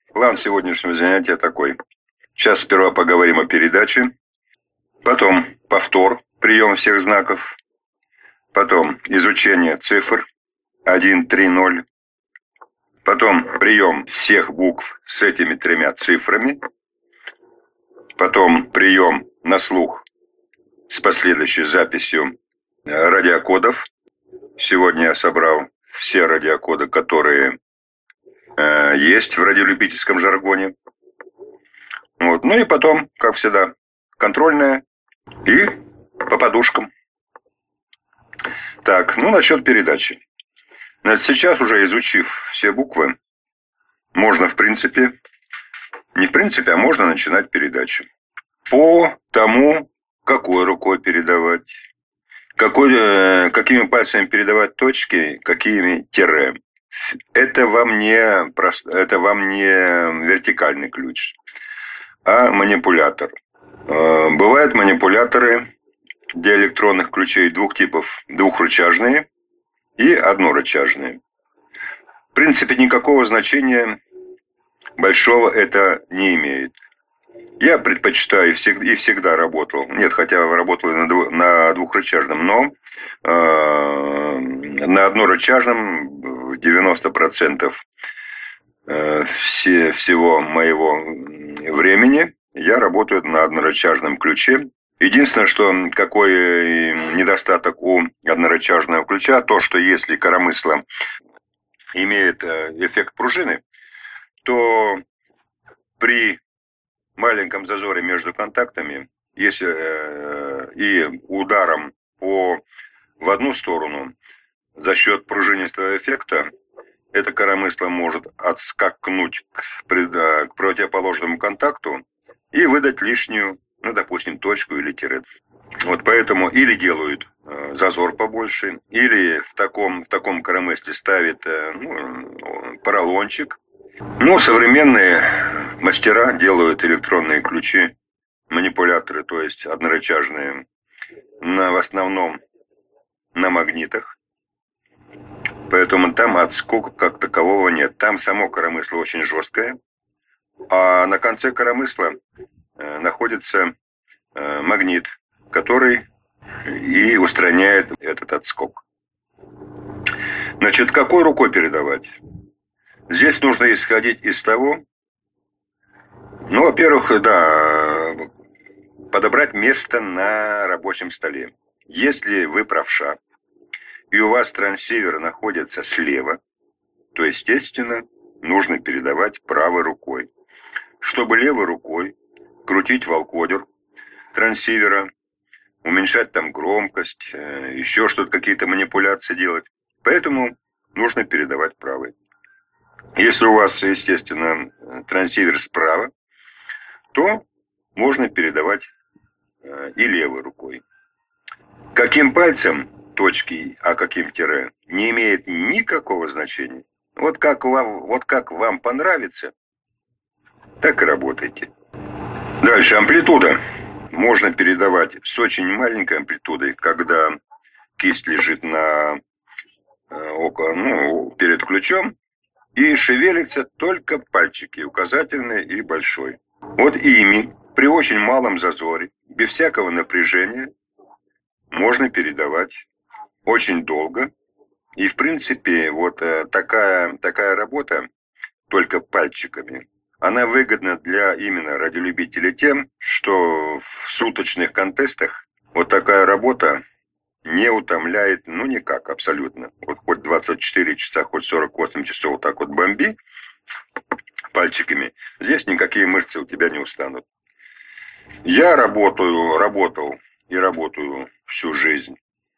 План сегодняшнего занятия такой. Сейчас сперва поговорим о передаче, потом повтор, прием всех знаков, потом изучение цифр 1, 3, 0, потом прием всех букв с этими тремя цифрами, потом прием на слух с последующей записью радиокодов. Сегодня я собрал все радиокоды, которые есть в радиолюбительском жаргоне. Вот. Ну и потом, как всегда, контрольная и по подушкам. Так, ну насчет передачи. Значит, сейчас уже изучив все буквы, можно а можно начинать передачу. По тому, какой рукой передавать, какими пальцами передавать точки, какими тире. Это вам не вертикальный ключ, а манипулятор. Бывают манипуляторы для электронных ключей двух типов: двухрычажные и однорычажные. В принципе, никакого значения большого это не имеет. Я предпочитаю и всегда работал, хотя работал на двухрычажном, но на однорычажном 90% всего моего времени я работаю на однорычажном ключе. Единственное, что какой недостаток у однорычажного ключа, то, что если коромысло имеет эффект пружины, то при маленьком зазоре между контактами, если и ударом в одну сторону за счет пружинистого эффекта, это коромысло может отскакнуть к противоположному контакту и выдать лишнюю, допустим, точку или тире. Вот поэтому или делают зазор побольше, или в таком коромысле ставят поролончик. Современные мастера делают электронные ключи, манипуляторы, то есть однорычажные, в основном на магнитах. Поэтому там отскока как такового нет. Там само коромысло очень жесткое, а на конце коромысла находится магнит, который и устраняет этот отскок. Значит, какой рукой передавать? Здесь нужно исходить из того, во-первых, подобрать место на рабочем столе. Если вы правша, и у вас трансивер находится слева, то, естественно, нужно передавать правой рукой. Чтобы левой рукой крутить волкодер трансивера, уменьшать там громкость, еще что-то, какие-то манипуляции делать. Поэтому нужно передавать правой. Если у вас, естественно, трансивер справа, то можно передавать и левой рукой. Каким пальцем точки, а каким тире, не имеет никакого значения. Вот как вам понравится, так и работайте. Дальше амплитуда. Можно передавать с очень маленькой амплитудой, когда кисть лежит перед ключом, и шевелятся только пальчики, указательный и большой. Вот ими при очень малом зазоре, без всякого напряжения, можно передавать очень долго. И в принципе такая работа только пальчиками, она выгодна для именно радиолюбителей тем, что в суточных контестах вот такая работа не утомляет, никак, абсолютно. Вот хоть 24 часа, хоть 48 часов вот так вот бомби пальчиками, здесь никакие мышцы у тебя не устанут. Я работал и работаю всю жизнь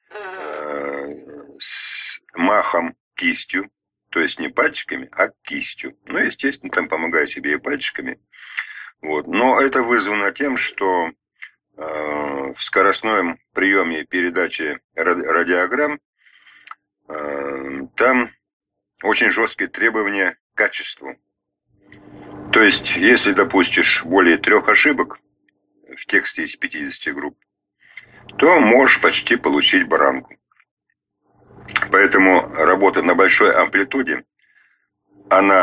с махом кистью, то есть не пальчиками, а кистью. Естественно, там помогаю себе и пальчиками. Вот. Но это вызвано тем, что в скоростном приеме и передаче радиограмм там очень жесткие требования к качеству. То есть, если допустишь более 3 ошибок в тексте из 50 групп, то можешь почти получить баранку. Поэтому работа на большой амплитуде, она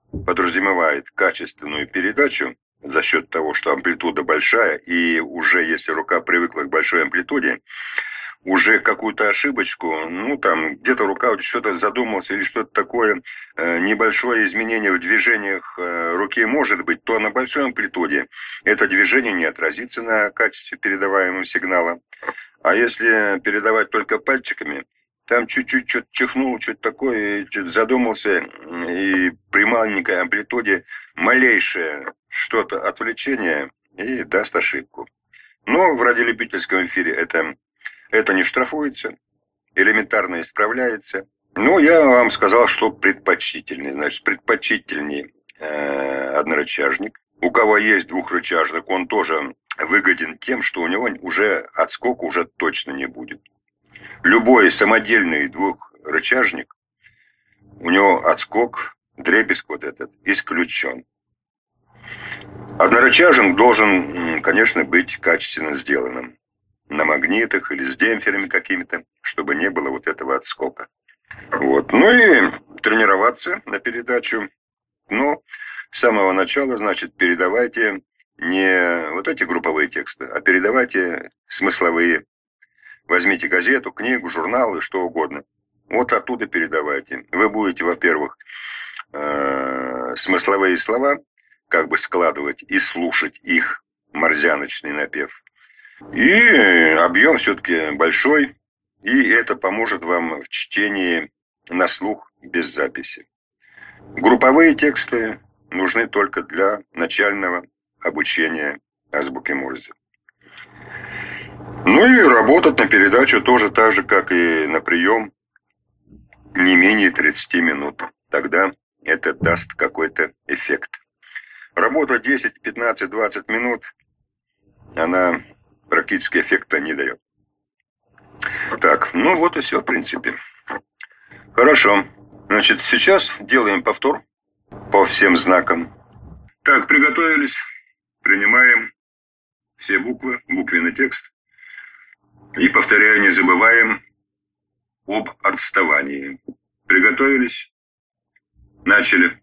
подразумевает качественную передачу за счет того, что амплитуда большая, и уже если рука привыкла к большой амплитуде, уже какую-то ошибочку, ну там где-то рука что-то задумался или что-то такое, небольшое изменение в движениях руки может быть, то на большой амплитуде это движение не отразится на качестве передаваемого сигнала. А если передавать только пальчиками, там чуть-чуть что-то чихнул, что-то такое, что-то задумался, и при маленькой амплитуде малейшее что-то отвлечение и даст ошибку. Но в радиолюбительском эфире это не штрафуется, элементарно исправляется. Ну, я вам сказал, что предпочтительнее. Значит, предпочтительнее однорычажник. У кого есть двухрычажник, он тоже выгоден тем, что у него уже отскока уже точно не будет. Любой самодельный двухрычажник, у него отскок, дребезг вот этот, исключен. Однорычажник должен, конечно, быть качественно сделанным. На магнитах или с демпферами какими-то, чтобы не было вот этого отскока. Вот. Ну и тренироваться на передачу. Но с самого начала, значит, передавайте не вот эти групповые тексты, а передавайте смысловые. Возьмите газету, книгу, журнал и что угодно. Вот оттуда передавайте. Вы будете, во-первых, смысловые слова как бы складывать и слушать их морзяночный напев. И объем все-таки большой, и это поможет вам в чтении на слух без записи. Групповые тексты нужны только для начального обучения азбуке Морзе. Ну и работать на передачу тоже так же, как и на прием, не менее 30 минут. Тогда это даст какой-то эффект. Работа 10, 15, 20 минут, она практически эффекта не дает. Так, ну вот и все, в принципе. Хорошо. Значит, сейчас делаем повтор по всем знакам. Так, приготовились. Принимаем все буквы, буквенный текст. И, повторяю, не забываем об отставании. Приготовились. Начали.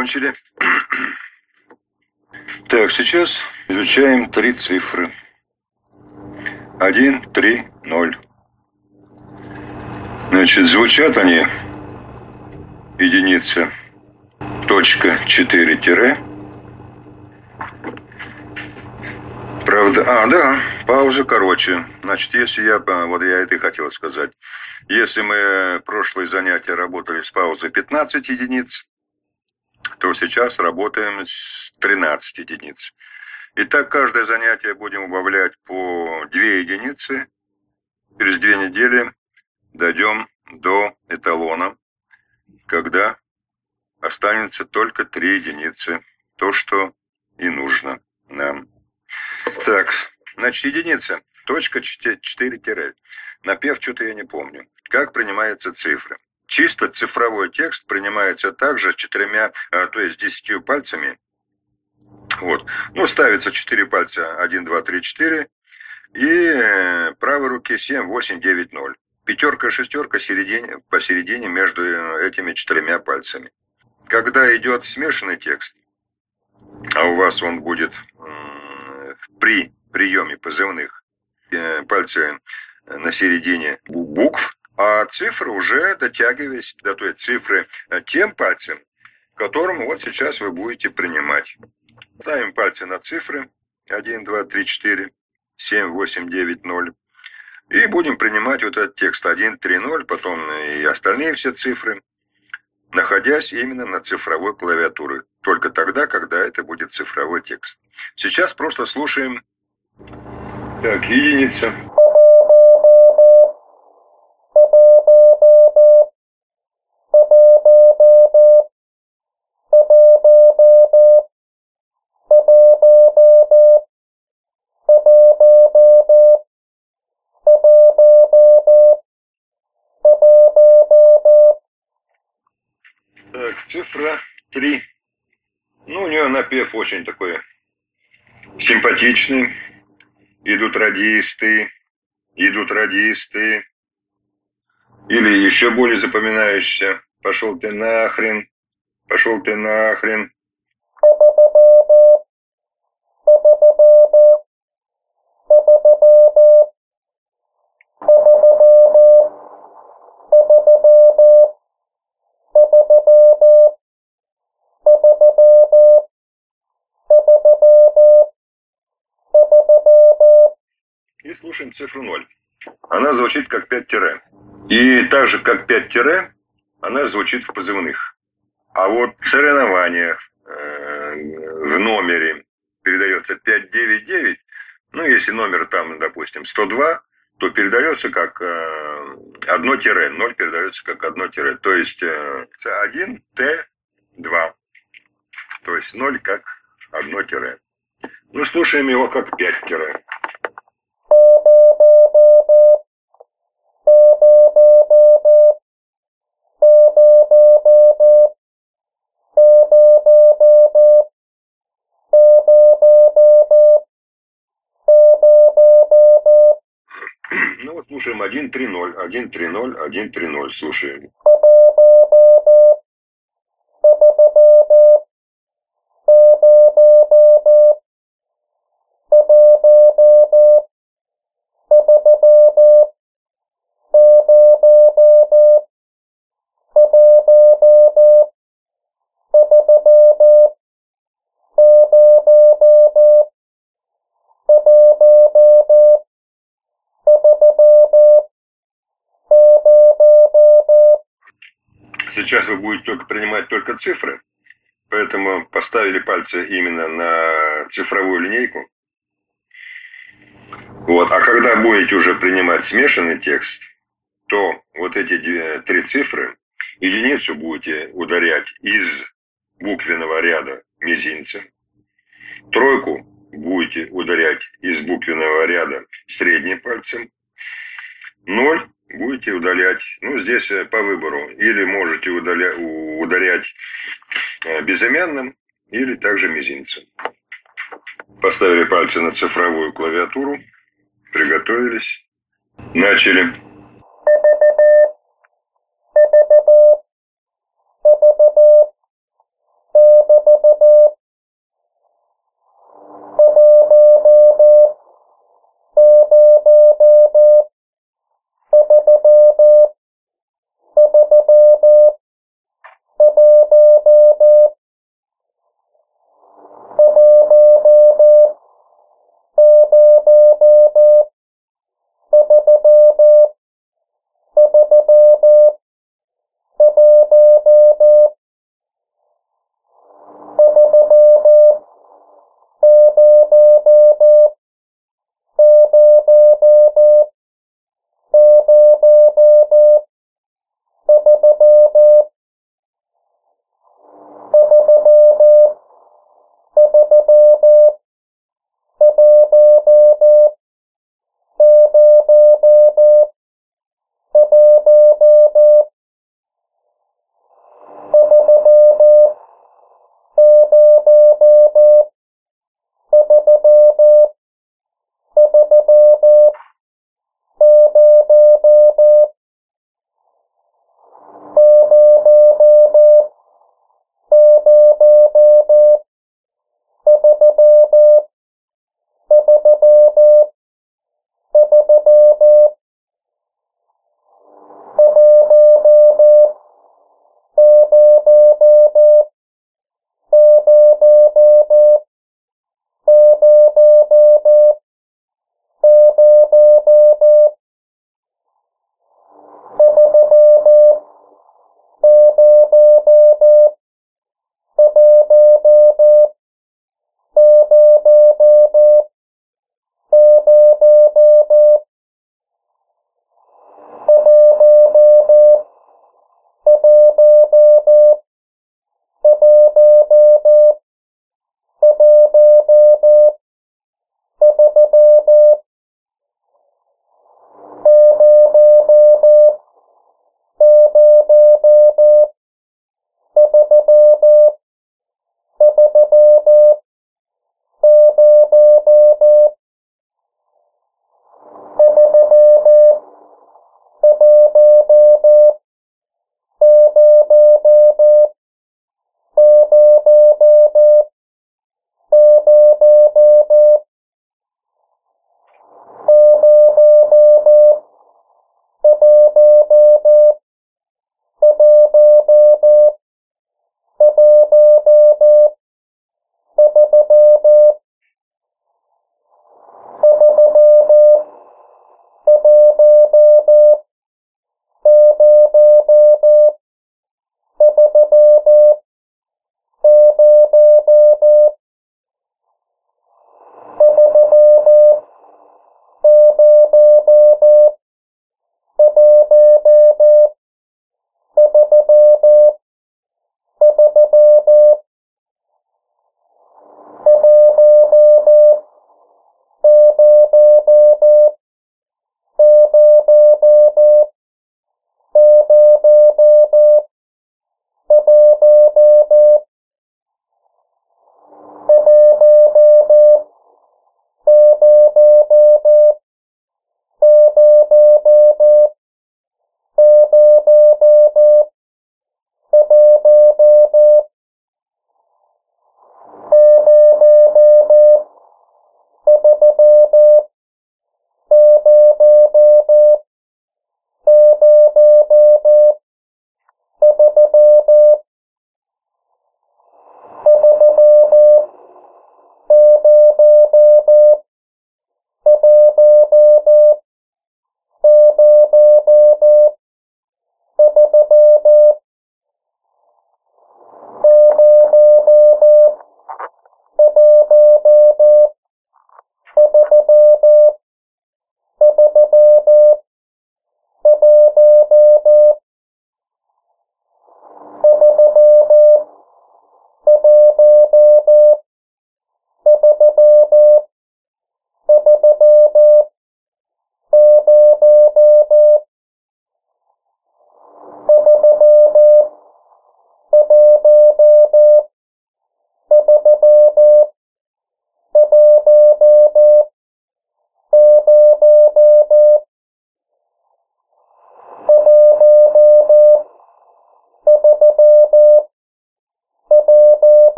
закончили. Так, сейчас изучаем 3 цифры. 1, 3, 0. Значит, звучат они, единица, точка, 4 тире. Правда, да, пауза короче. Значит, если вот я это и хотел сказать. Если мы прошлое занятие работали с паузой 15 единиц, то сейчас работаем с 13 единиц. И так каждое занятие будем убавлять по 2 единицы. Через 2 недели дойдем до эталона, когда останется только 3 единицы. То, что и нужно нам. Так, значит, единица, точка, 4 тире. Напев что-то я не помню. Как принимаются цифры? Чисто цифровой текст принимается также с 4, то есть 10 пальцами. Вот. Ну, ставится 4 пальца, 1, 2, 3, 4. И правой руке 7, 8, 9, 0. Пятерка и шестерка посередине между этими 4 пальцами. Когда идет смешанный текст, а у вас он будет при приеме позывных, пальцы на середине букв, а цифры уже дотягиваясь до той цифры тем пальцем, которым вот сейчас вы будете принимать. Ставим пальцы на цифры 1, 2, 3, 4, 7, 8, 9, 0. И будем принимать вот этот текст 1, 3, 0, потом и остальные все цифры, находясь именно на цифровой клавиатуре. Только тогда, когда это будет цифровой текст. Сейчас просто слушаем. Так, единица. Так, цифра 3. Ну, у нее напев очень такой симпатичный. Идут радисты. Или еще более запоминающийся. Пошел ты нахрен. И слушаем цифру 0. Она звучит как 5 тире. И так же, как 5 тире, она звучит в позывных. А вот в соревнованиях, в номере передается 599. Ну, если номер там, допустим, 102, то передается как одно тире. 0 передается как одно тире. То есть 1 Т2. То есть 0 как одно тире. Ну, слушаем его как 5 тире. Ну вот слушаем 1, 3, 0, 1, 3, 0, 1, 3, 0. Слушаем. Сейчас вы будете только принимать только цифры, поэтому поставили пальцы именно на цифровую линейку. Вот. А когда будете уже принимать смешанный текст, то вот эти 3 цифры, единицу будете ударять из буквенного ряда мизинцем, тройку будете ударять из буквенного ряда средним пальцем, 0 будете удалять, ну, здесь по выбору. Или можете ударять безымянным, или также мизинцем. Поставили пальцы на цифровую клавиатуру, приготовились, начали.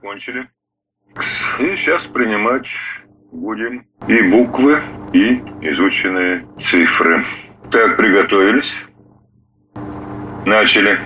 закончили. И сейчас принимать будем и буквы, и изученные цифры. Так, приготовились. Начали.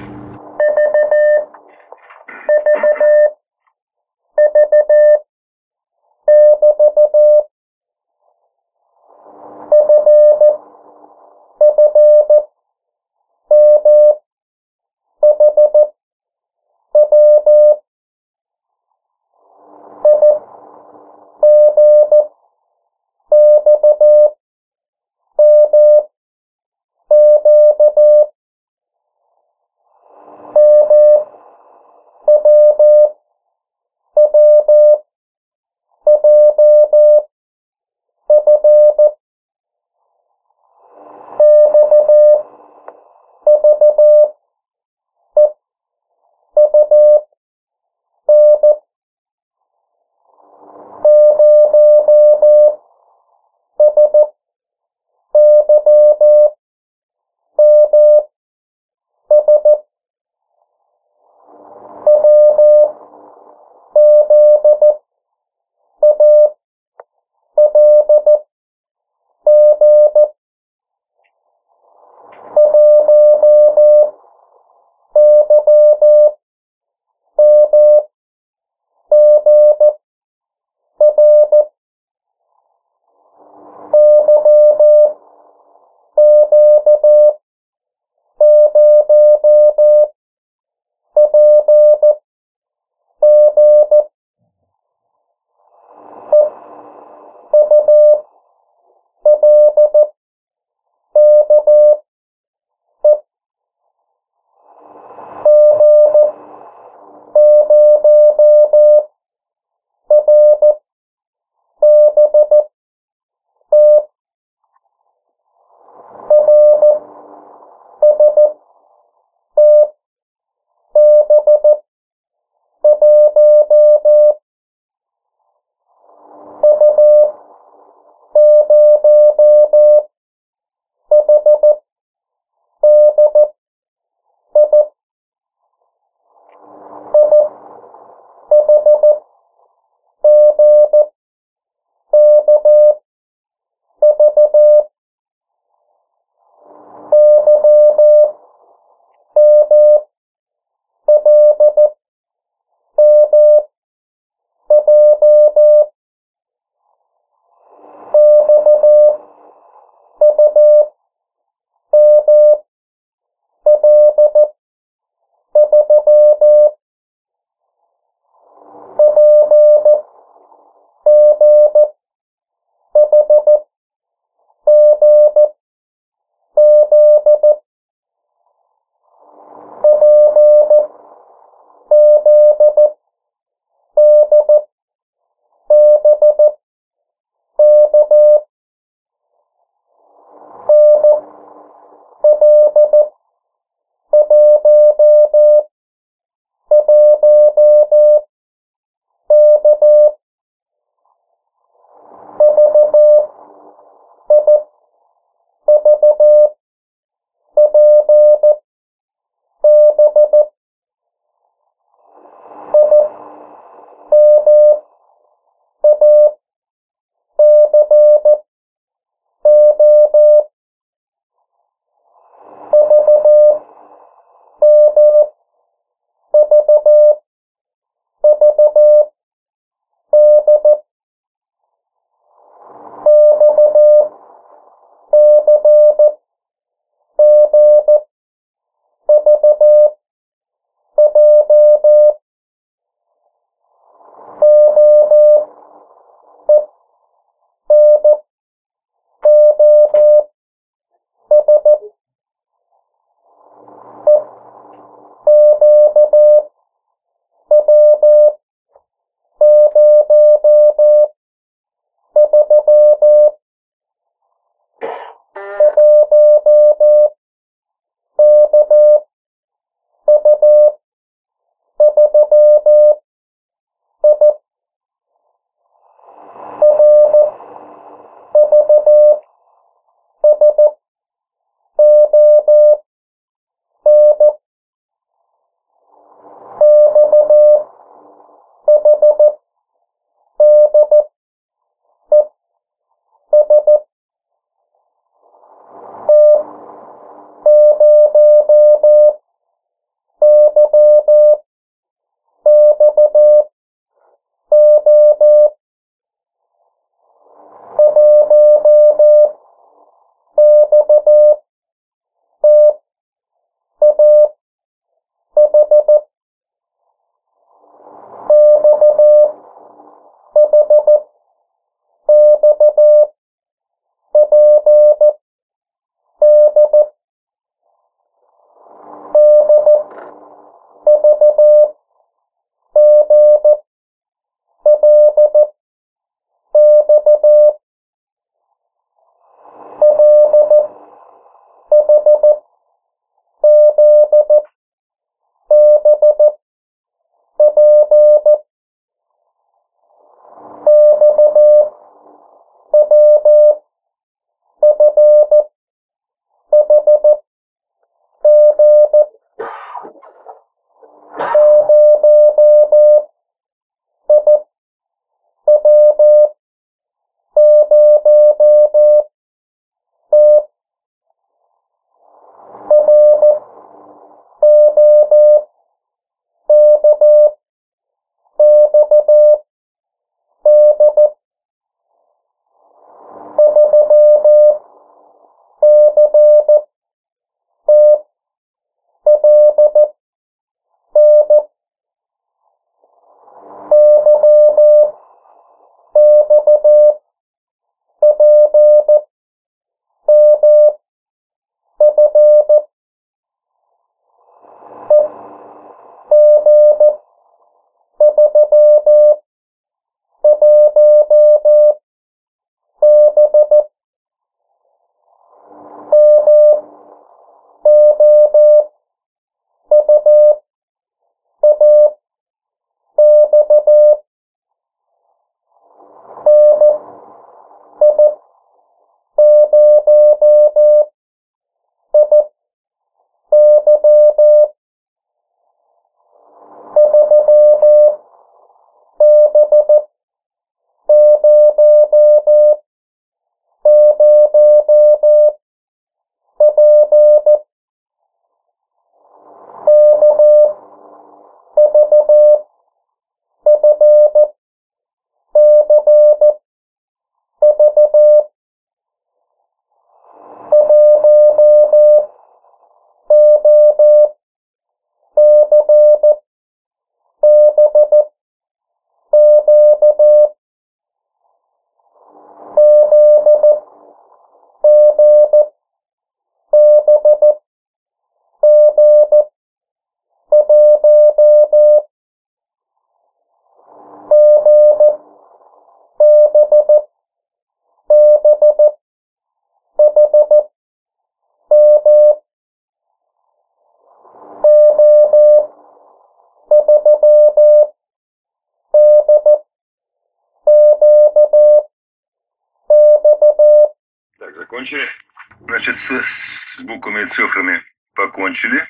закончили. Значит, с буквами и цифрами покончили.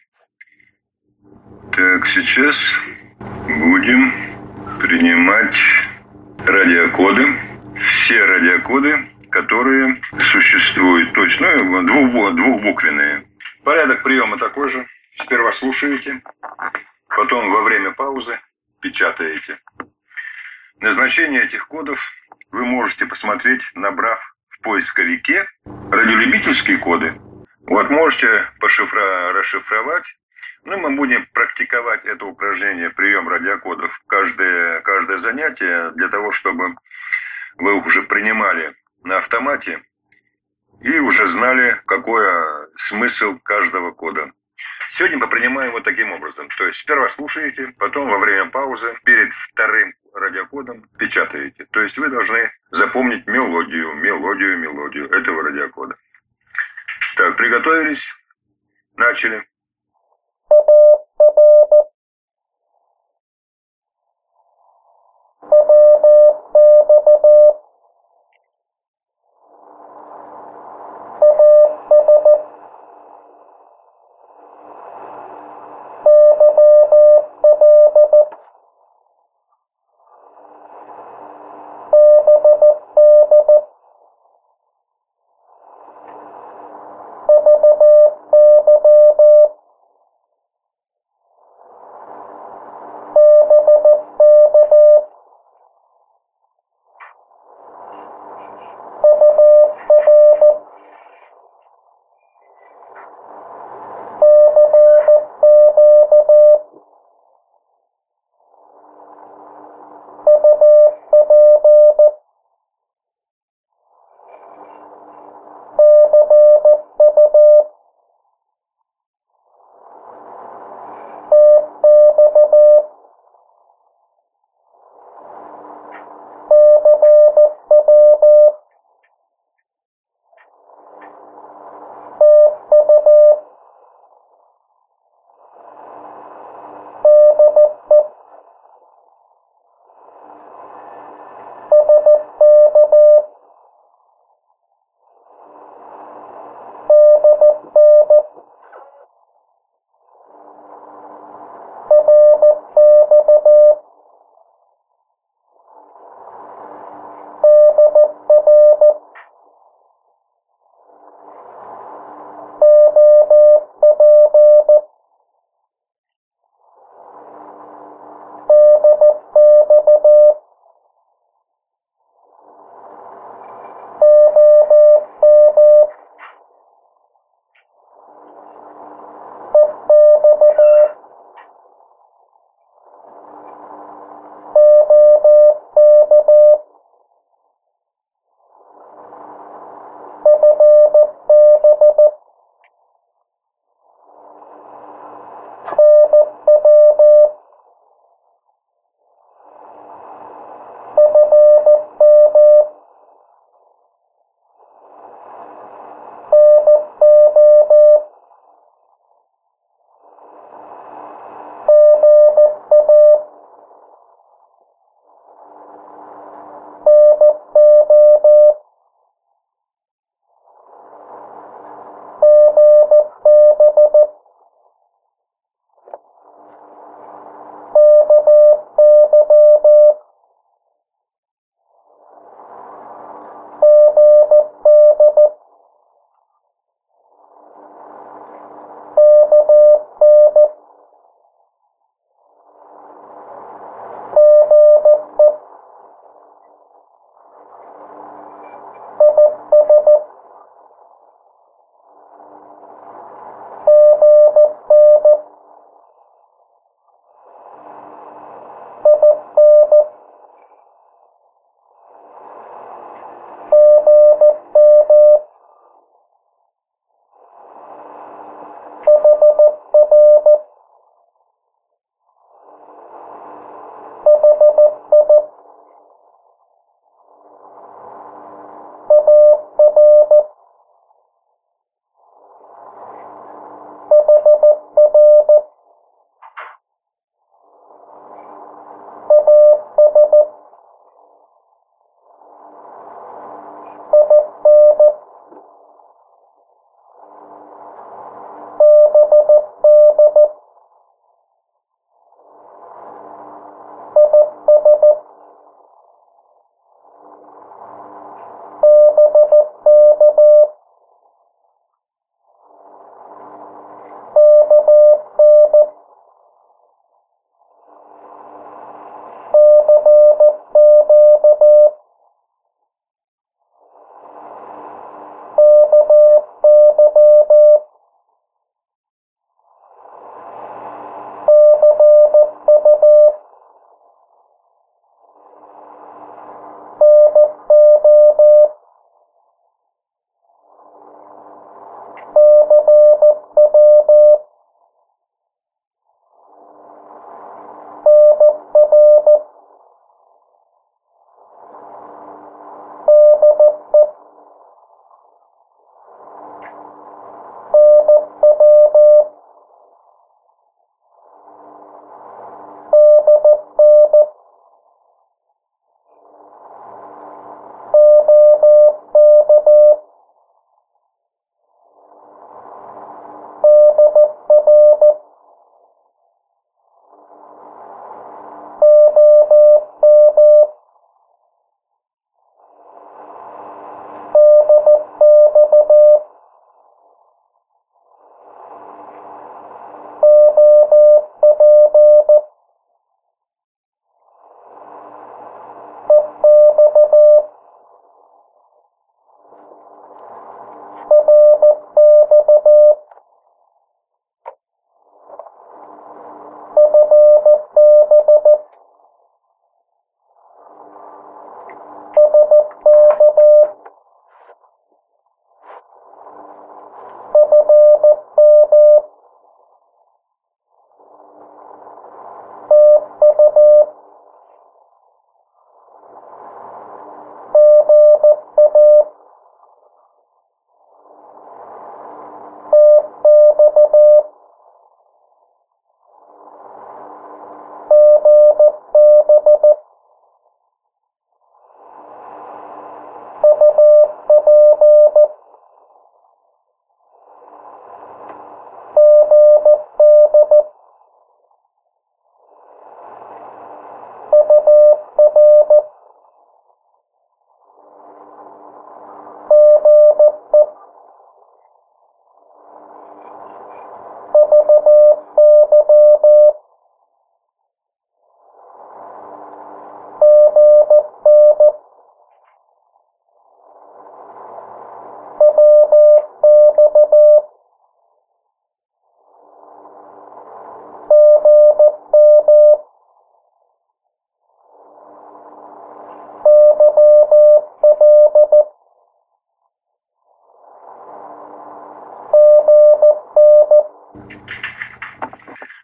Так, сейчас будем принимать радиокоды. Все радиокоды, которые существуют точно, двухбуквенные. Порядок приема такой же. Сперва слушаете, потом во время паузы печатаете. Назначение этих кодов вы можете посмотреть, набрав в поисковике радиолюбительские коды. Вот можете расшифровать. Ну, мы будем практиковать это упражнение, прием радиокодов, каждое занятие, для того, чтобы вы уже принимали на автомате и уже знали, какой смысл каждого кода. Сегодня мы принимаем вот таким образом. То есть сперва слушаете, потом во время паузы перед вторым радиокодом печатаете. То есть вы должны запомнить мелодию этого радиокода. Так, приготовились? Начали.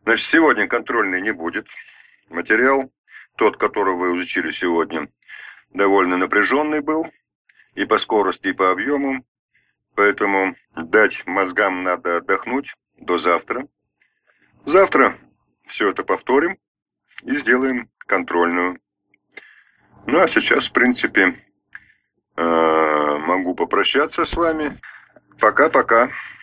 Значит, сегодня контрольный не будет. Материал, тот, который вы изучили сегодня, довольно напряженный был и по скорости, и по объему. Поэтому дать мозгам надо отдохнуть до завтра. Завтра все это повторим и сделаем контрольную. Ну, а сейчас, в принципе, могу попрощаться с вами. Пока-пока.